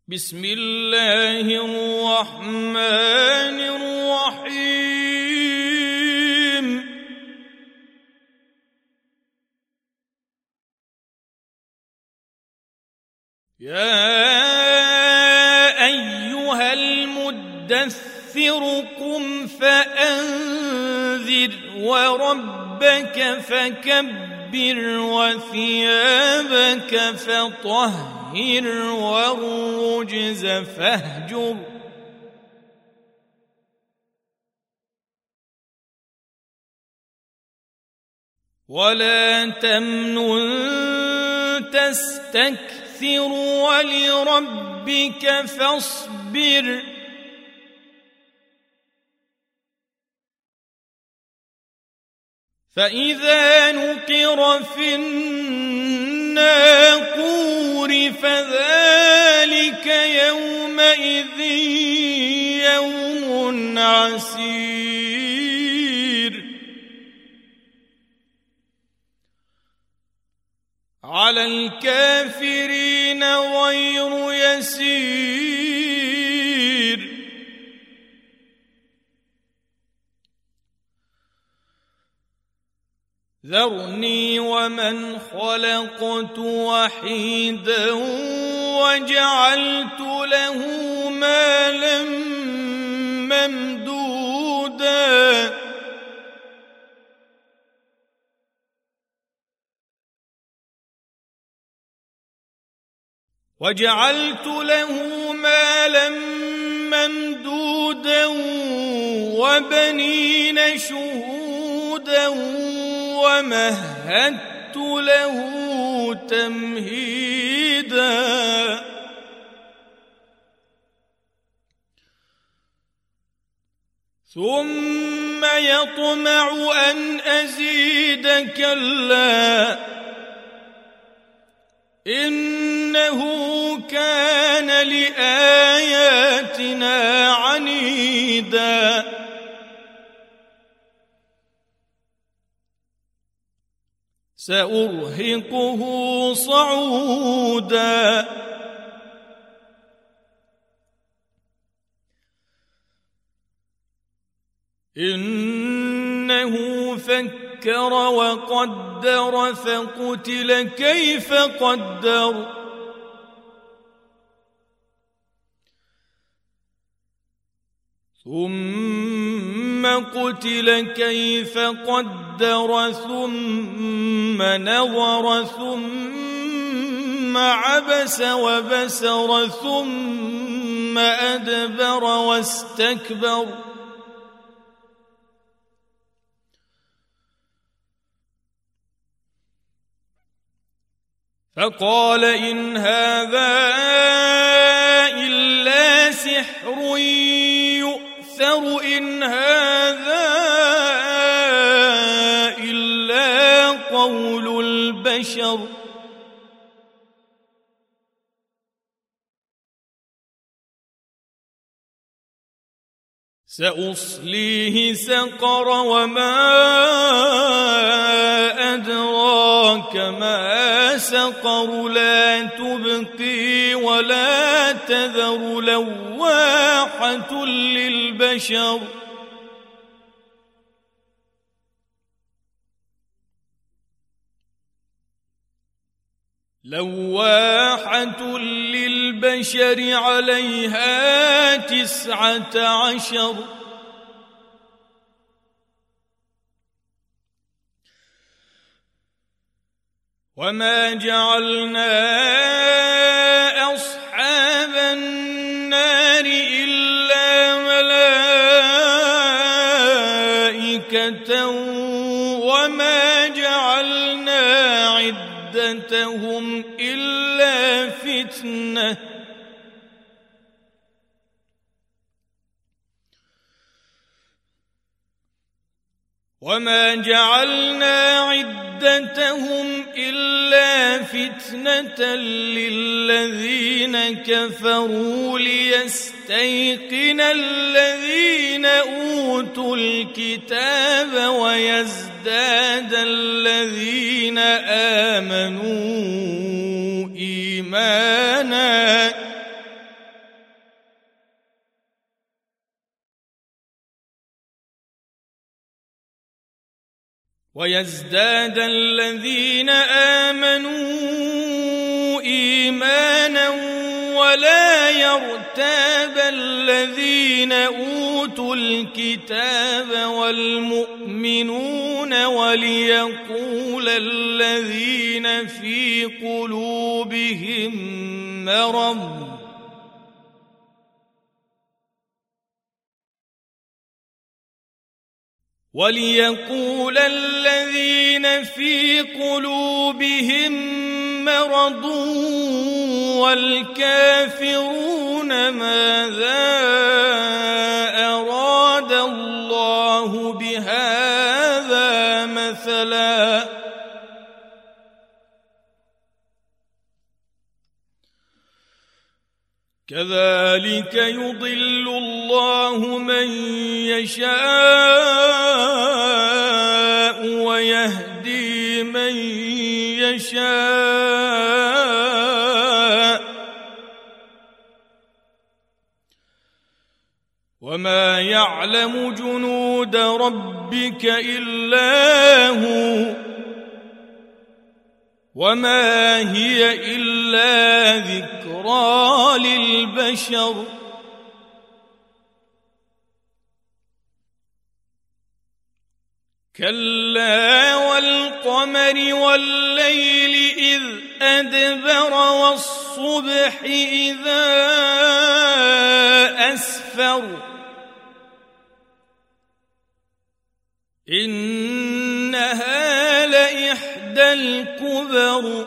بسم الله الرحمن الرحيم يا أيها المدثر قم فأنذر وربك فكبر وثيابك فطهر والرجز فاهجر ولا تمنن تستكثر ولربك فاصبر فإذا نقر في الناقور فذلك يومئذ يوم عسير على الكافرين غير يسير ذرني ومن خلقت وحيدا وجعلت له مالا ممدودا وبنين شهودا ومهدت له تمهيدا ثم يطمع أن أزيد كلا إنه كان لآياتنا عنيدا سأرهقه صعودا إنه فكر وقدر فقتل كيف قدر ثم قتل كيف قدر ثم نظر ثم عبس وبسر ثم أدبر واستكبر فقال إن هذا إلا سحر يؤثر إن هذا إلا قول البشر سأصليه سقر وما أدراك ما سقر لا تبقي ولا تذر لواحة للبشر عليها 19 وما جعلنا أصحاب النار إلا ملائكة وما جعلنا عدتهم إلا فتنة للذين كفروا ليستيقن الذين أوتوا الكتاب ويزداد الذين آمنوا إيمانا ويزداد الذين آمنوا إيمانا ولا يرتاب الذين أوتوا الكتاب والمؤمنون وليقول الذين في قلوبهم مرض والكافرون ماذا أراد الله بهذا مثلا كذلك يضل الله من يشاء ويهدي من يشاء وما يعلم جنود ربك إلا هو وما هي إلا ذكرى للبشر كلا والقمر والليل إذ أدبر والصبح إذا أسفر إنها لإحدى الكبر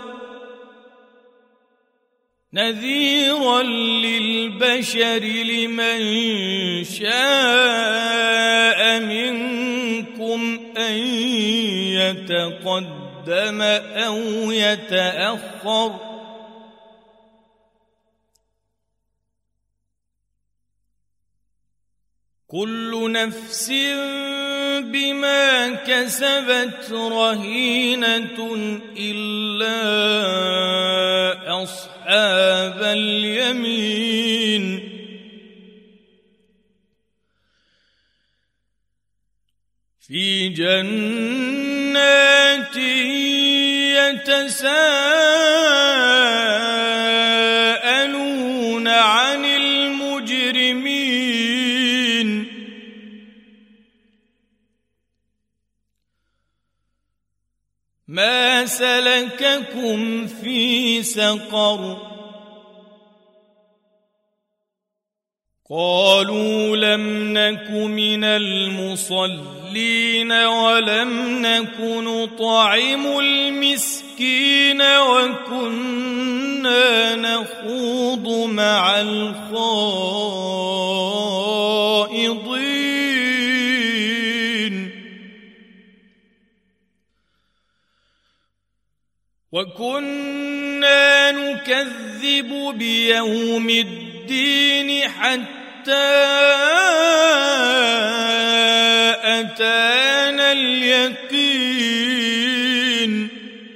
نذيرا للبشر لمن شاء منكم أن يتقدم أو يتأخر كل نفس بما كسبت رهينة إلا أصحاب اليمين في جنات يتساءلون عن المجرمين ما سلككم في سقر قالوا لم نك من المصلين ولم نك نطعم المسكين وكنا نخوض مع الخائضين وكنا نكذب بيوم الدين حتى أتانا اليقين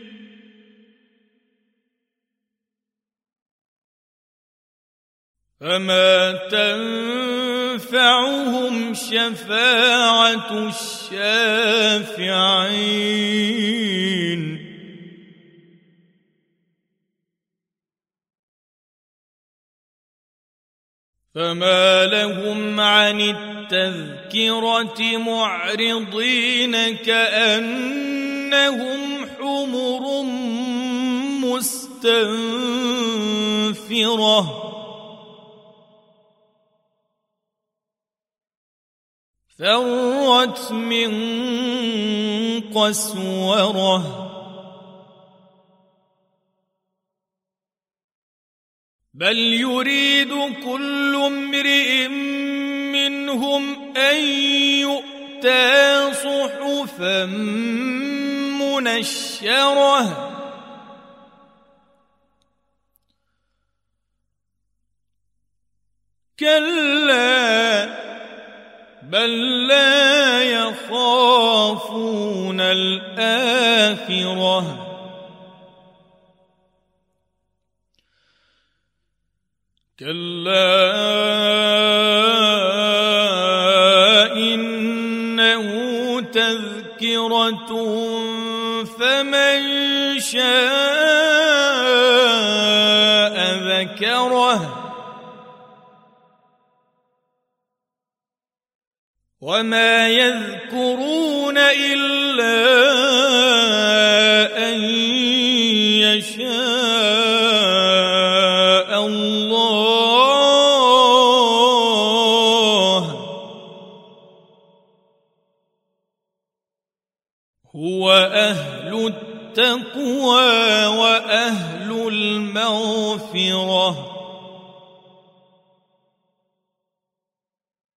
فما تنفعهم شفاعة الشافعين فما لهم عن التذكرة معرضين كأنهم حمر مستنفرة فرت من قسورة بل يريد كل امرئ منهم أن يؤتى صحفا منشرة كلا بل لا يخافون الآخرة كلا إنه تذكرة فمن شاء ذكره وما يذكرون إلا أن يشاء الله هو أهل التقوى وأهل المغفرة